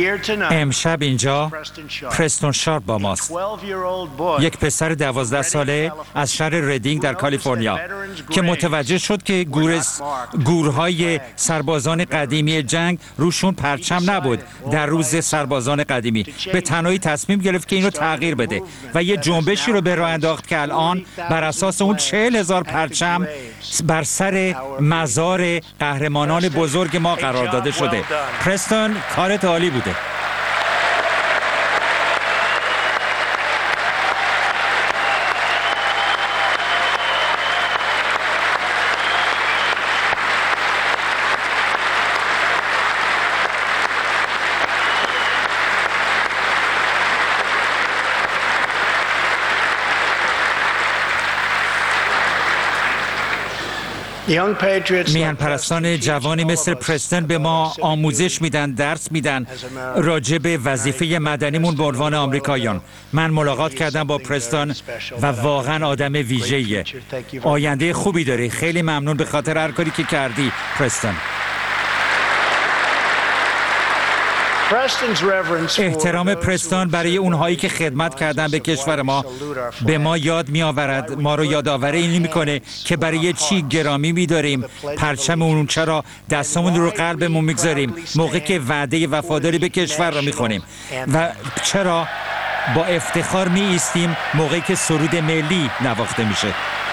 امشب اینجا پرستون شارپ با ماست، یک پسر 12 ساله از شهر ریدینگ در کالیفرنیا که متوجه شد که گورهای سربازان قدیمی جنگ روشون پرچم نبود در روز سربازان قدیمی. به تنهایی تصمیم گرفت که اینو تغییر بده و یه جنبشی رو به راه انداخت که الان بر اساس اون 40,000 پرچم بر سر مزار قهرمانان بزرگ ما قرار داده شده. پرستون، کارت عالی بوده. میهن پرستان جوانی مثل پرستون به ما آموزش میدن، درس میدن راجع به وظیفه مدنیمون به عنوان آمریکاییان. من ملاقات کردم با پرستون و واقعا آدم ویژه‌ایه. آینده خوبی داره. خیلی ممنون به خاطر هر کاری که کردی پرستون. احترام پرستون برای اونهایی که خدمت کردن به کشور ما به ما یاد میآورد، ما رو یادآور این میکنه که برای چی گرامی می‌داریم پرچم اون، چرا دستمون رو قلبمون میگذاریم موقعی که وعده وفاداری به کشور رو میخونیم و چرا با افتخار می ایستیم موقعی که سرود ملی نواخته میشه.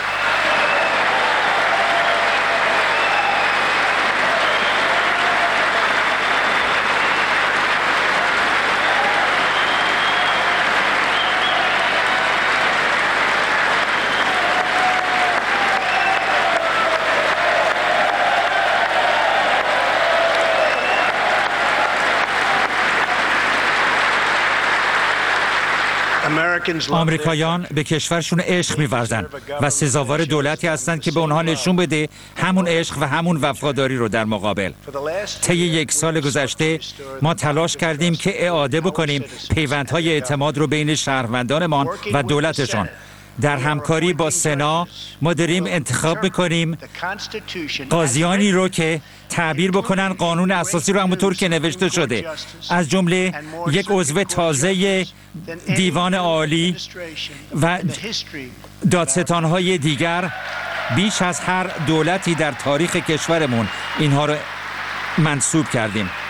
آمریکایان به کشورشون عشق می‌ورزن و سزاوار دولتی هستند که به اونها نشون بده همون عشق و همون وفاداری رو در مقابل. طی 1 سال گذشته ما تلاش کردیم که اعاده بکنیم پیوندهای اعتماد رو بین شهروندانمان و دولتشان. در همکاری با سنا ما داریم انتخاب میکنیم قاضیانی رو که تعبیر بکنن قانون اساسی رو همونطور که نوشته شده، از جمله یک عضو تازه دیوان عالی و دادستانهای دیگر. بیش از هر دولتی در تاریخ کشورمون اینها رو منصوب کردیم.